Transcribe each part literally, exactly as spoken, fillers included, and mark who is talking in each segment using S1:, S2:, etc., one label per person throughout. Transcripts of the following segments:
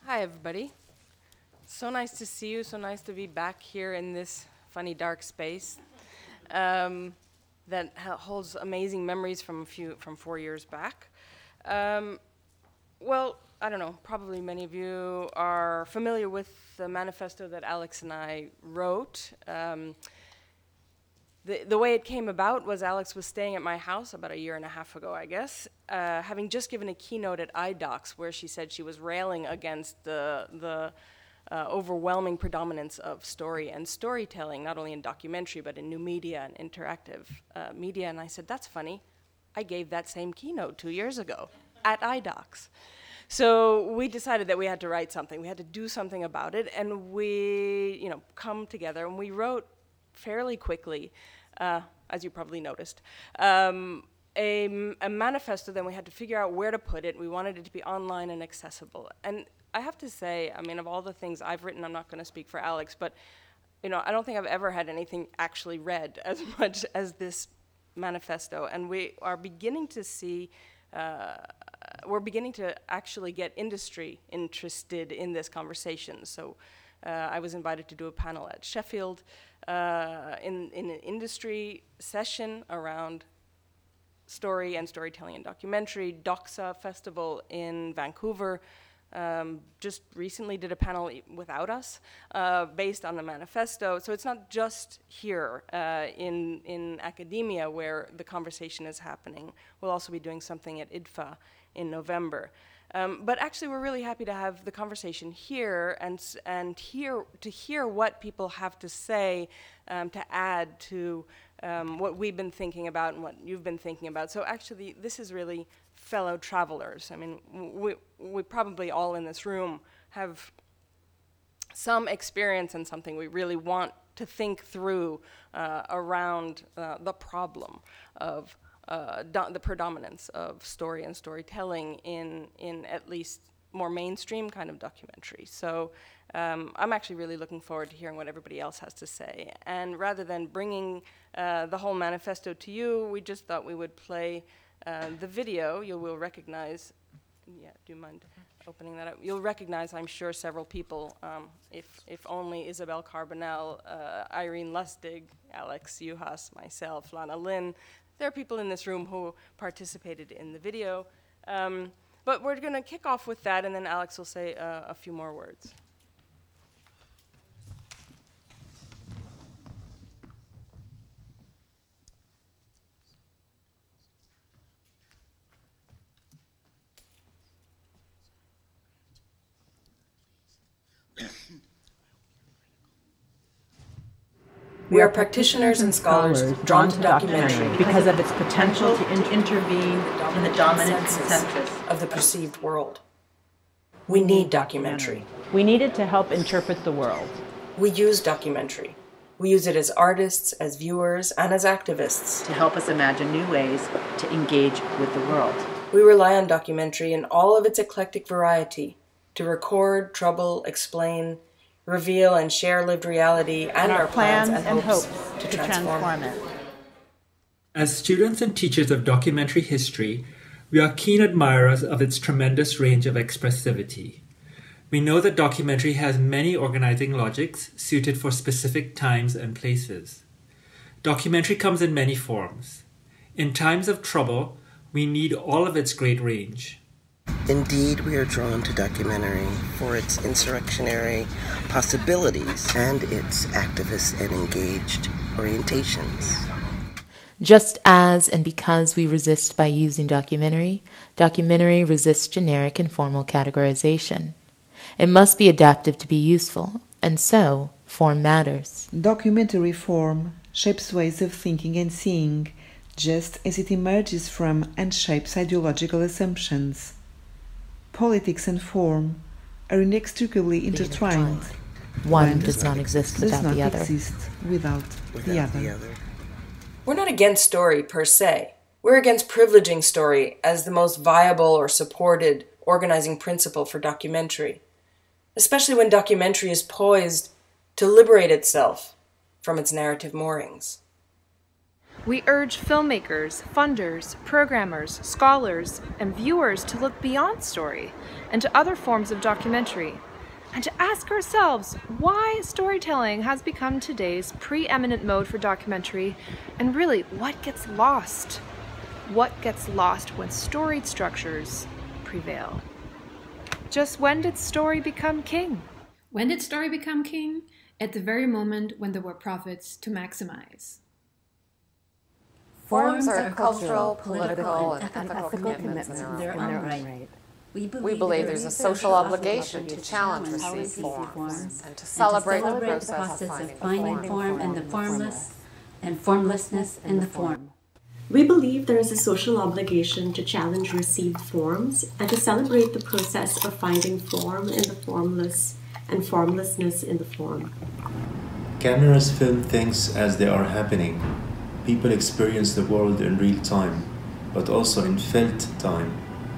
S1: Hi, everybody. So nice to see you. So nice to be back here in this funny dark space um, that ha- holds amazing memories from a few from four years back. Um, well, I don't know. Probably many of you are familiar with the manifesto that Alex and I wrote. Um, The, the way it came about was Alex was staying at my house about a year and a half ago, I guess, uh, having just given a keynote at I DOCS where she said she was railing against the, the uh, overwhelming predominance of story and storytelling, not only in documentary, but in new media and interactive uh, media. And I said, that's funny. I gave that same keynote two years ago at I DOCS. So we decided that we had to write something. We had to do something about it. And we, you know, come together and we wrote fairly quickly, uh, as you probably noticed, um, a, a manifesto. Then we had to figure out where to put it. We wanted it to be online and accessible. And I have to say, I mean, of all the things I've written, I'm not going to speak for Alex, but you know, I don't think I've ever had anything actually read as much as this manifesto. And we are beginning to see, uh, we're beginning to actually get industry interested in this conversation. So uh, I was invited to do a panel at Sheffield uh, in, in an industry session around story and storytelling and documentary. Doxa Festival in Vancouver um, just recently did a panel without us uh, based on the manifesto. So it's not just here uh, in, in academia where the conversation is happening. We'll also be doing something at I D F A in November. Um, but actually, we're really happy to have the conversation here and and hear to hear what people have to say um, to add to um, what we've been thinking about and what you've been thinking about. So actually, this is really fellow travelers. I mean, we we probably all in this room have some experience in something we really want to think through uh, around uh, the problem of Uh, do- the predominance of story and storytelling in in at least more mainstream kind of documentary. So um, I'm actually really looking forward to hearing what everybody else has to say. And rather than bringing uh, the whole manifesto to you, we just thought we would play uh, the video. You will recognize, yeah, do you mind opening that up? You'll recognize, I'm sure, several people, um, if, if only Isabel Carbonell, uh, Irene Lustig, Alex Juhas, myself, Lana Lynn. There are people in this room who participated in the video. Um, but we're going to kick off with that, and then Alex will say uh, a few more words.
S2: We are practitioners and scholars drawn to documentary
S3: because of its potential to in- intervene in the dominant consensus
S2: of the perceived world. We need documentary.
S3: We need it to help interpret the world.
S2: We use documentary. We use it as artists, as viewers, and as activists.
S3: To help us imagine new ways to engage with the world.
S2: We rely on documentary in all of its eclectic variety to record, trouble, explain, reveal and share lived reality and,
S3: and our,
S2: our plans,
S3: plans
S2: and,
S3: and
S2: hopes,
S3: hopes
S2: to,
S3: to
S2: transform.
S3: transform it.
S4: As students and teachers of documentary history, we are keen admirers of its tremendous range of expressivity. We know that documentary has many organizing logics suited for specific times and places. Documentary comes in many forms. In times of trouble, we need all of its great range.
S5: Indeed, we are drawn to documentary for its insurrectionary possibilities and its activist and engaged orientations.
S6: Just as and because we resist by using documentary, documentary resists generic and formal categorization. It must be adaptive to be useful, and so form matters.
S7: Documentary form shapes ways of thinking and seeing, just as it emerges from and shapes ideological assumptions. Politics and form are inextricably intertwined.
S6: One does not exist
S7: does
S6: without
S7: not
S6: the other.
S7: exist without,
S5: Without
S7: the other.
S5: the other.
S2: We're not against story per se. We're against privileging story as the most viable or supported organizing principle for documentary, especially when documentary is poised to liberate itself from its narrative moorings.
S8: We urge filmmakers, funders, programmers, scholars, and viewers to look beyond story and to other forms of documentary, and to ask ourselves why storytelling has become today's preeminent mode for documentary, and really, what gets lost? What gets lost when storied structures prevail? Just when did story become king?
S9: When did story become king? At the very moment when there were profits to maximize.
S10: Forms are cultural, political, and ethical commitments in their own right. We believe there's a social obligation to challenge received forms and to celebrate the process of finding form in the formless and formlessness in the form.
S11: We believe there is a social obligation to challenge received forms and to celebrate the process of finding form in the formless and formlessness in the form.
S12: Cameras film things as they are happening. People experience the world in real time, but also in felt time.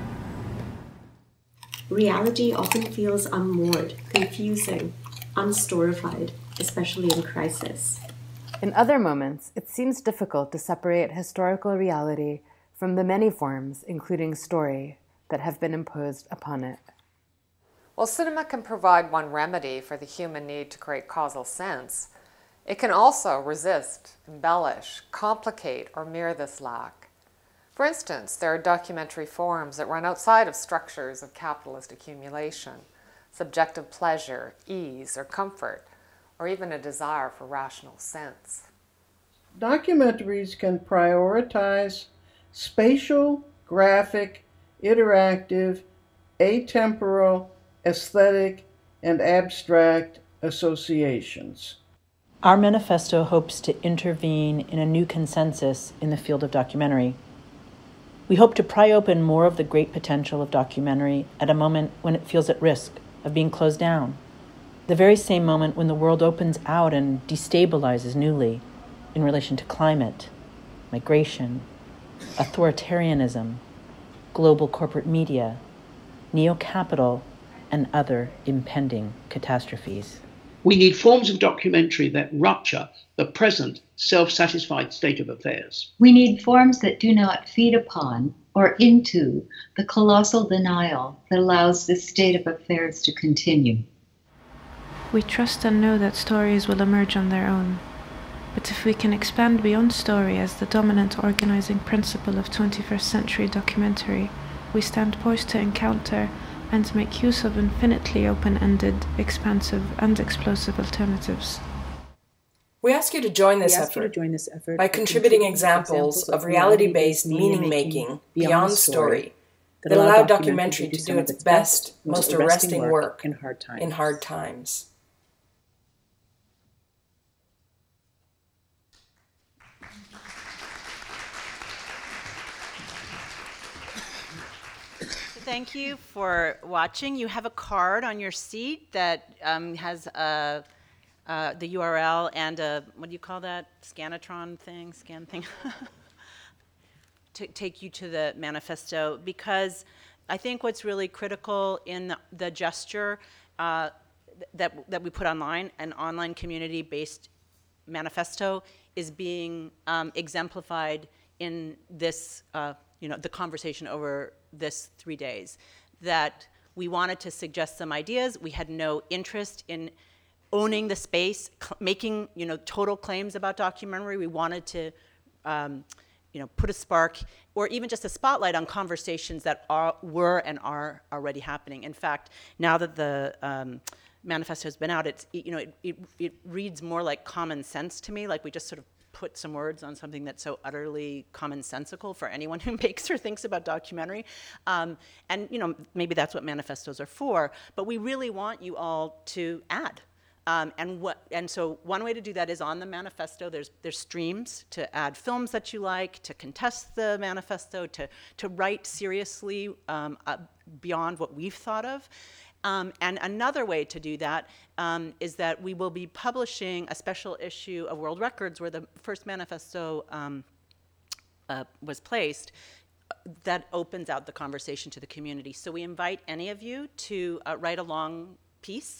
S11: Reality often feels unmoored, confusing, unstorified, especially in crisis.
S13: In other moments, it seems difficult to separate historical reality from the many forms, including story, that have been imposed upon it.
S10: While cinema can provide one remedy for the human need to create causal sense, it can also resist, embellish, complicate, or mirror this lack. For instance, there are documentary forms that run outside of structures of capitalist accumulation, subjective pleasure, ease, or comfort, or even a desire for rational sense.
S14: Documentaries can prioritize spatial, graphic, interactive, atemporal, aesthetic, and abstract associations.
S3: Our manifesto hopes to intervene in a new consensus in the field of documentary. We hope to pry open more of the great potential of documentary at a moment when it feels at risk of being closed down, the very same moment when the world opens out and destabilizes newly in relation to climate, migration, authoritarianism, global corporate media, neo-capital, and other impending catastrophes.
S15: We need forms of documentary that rupture the present self-satisfied state of affairs.
S16: We need forms that do not feed upon or into the colossal denial that allows this state of affairs to continue.
S17: We trust and know that stories will emerge on their own. But if we can expand beyond story as the dominant organizing principle of twenty-first century documentary, we stand poised to encounter and make use of infinitely open-ended, expansive, and explosive alternatives.
S2: We ask you to join this,
S3: We ask
S2: effort,
S3: you to join this effort
S2: by contributing examples of reality-based meaning-making beyond story that allow documentary to do its best, most arresting work
S3: in hard times.
S2: In hard times.
S18: Thank you for watching. You have a card on your seat that um, has a, uh, the U R L and a, what do you call that, Scanatron thing, scan thing, to take you to the manifesto, because I think what's really critical in the, the gesture uh, that, that we put online, an online community-based manifesto, is being um, exemplified in this, uh, you know, the conversation over this three days, that we wanted to suggest some ideas. We had no interest in owning the space, making, you know, total claims about documentary. We wanted to, um, you know, put a spark or even just a spotlight on conversations that are, were and are already happening. In fact, now that the um, manifesto has been out, it's, you know, it, it, it reads more like common sense to me, like we just sort of put some words on something that's so utterly commonsensical for anyone who makes or thinks about documentary. Um, and, you know, maybe that's what manifestos are for, but we really want you all to add. Um, and what and so one way to do that is on the manifesto. There's there's streams to add films that you like, to contest the manifesto, to to write seriously um, uh, beyond what we've thought of. Um, and another way to do that um, is that we will be publishing a special issue of World Records where the first manifesto um, uh, was placed that opens out the conversation to the community. So we invite any of you to uh, write a long piece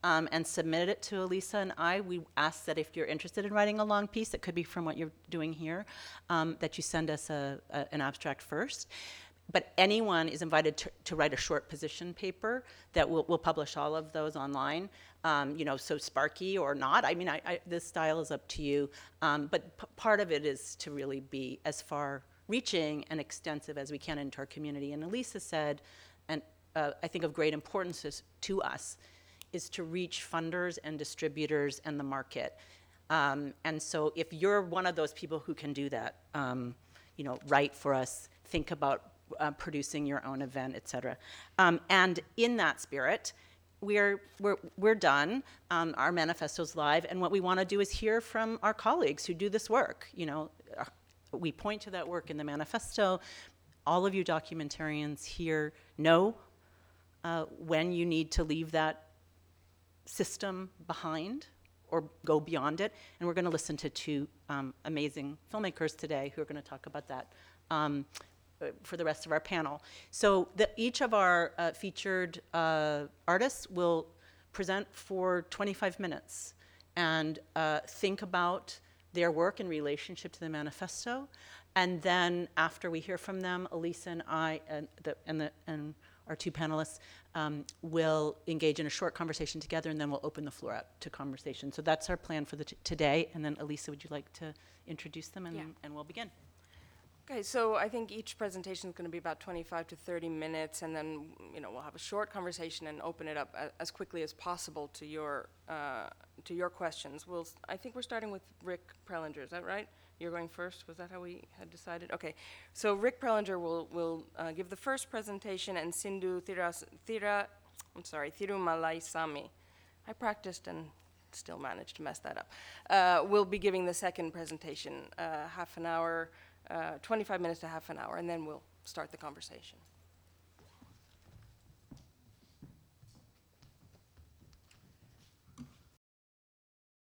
S18: um, and submitted it to Elisa and I. We asked that if you're interested in writing a long piece, it could be from what you're doing here, um, that you send us a, a, an abstract first. But anyone is invited to, to write a short position paper that we'll, we'll publish all of those online. Um, you know, so sparky or not. I mean, I, I, this style is up to you. Um, but p- part of it is to really be as far reaching and extensive as we can into our community. And Elisa said, and uh, I think of great importance is, to us, is to reach funders and distributors and the market. Um, and so if you're one of those people who can do that, um, you know, write for us, think about uh, producing your own event, et cetera. Um, and in that spirit, we're, we're, we're done. Um, our manifesto's live, and what we want to do is hear from our colleagues who do this work. You know, we point to that work in the manifesto. All of you documentarians here know uh, when you need to leave that system behind or go beyond it. And we're going to listen to two um, amazing filmmakers today who are going to talk about that um, for the rest of our panel. So the, each of our uh, featured uh, artists will present for twenty-five minutes and uh, think about their work in relationship to the manifesto. And then after we hear from them, Elisa and I and, the, and, the, and our two panelists um, will engage in a short conversation together, and then we'll open the floor up to conversation. So that's our plan for the t- today. And then Elisa, would you like to introduce them, and,
S1: Yeah.
S18: and we'll begin.
S1: Okay, so I think each presentation is going to be about twenty-five to thirty minutes, and then you know we'll have a short conversation and open it up a, as quickly as possible to your uh, to your questions. We'll s- I think we're starting with Rick Prelinger. Is that right? You're going first. Was that how we had decided? Okay, so Rick Prelinger will will uh, give the first presentation, and Sindhu Thiras, Thira, I'm sorry, Thirumalaisamy. I practiced and still managed to mess that up. Uh, will be giving the second presentation, uh, half an hour. Uh, twenty-five minutes to half an hour, and then we'll start the conversation.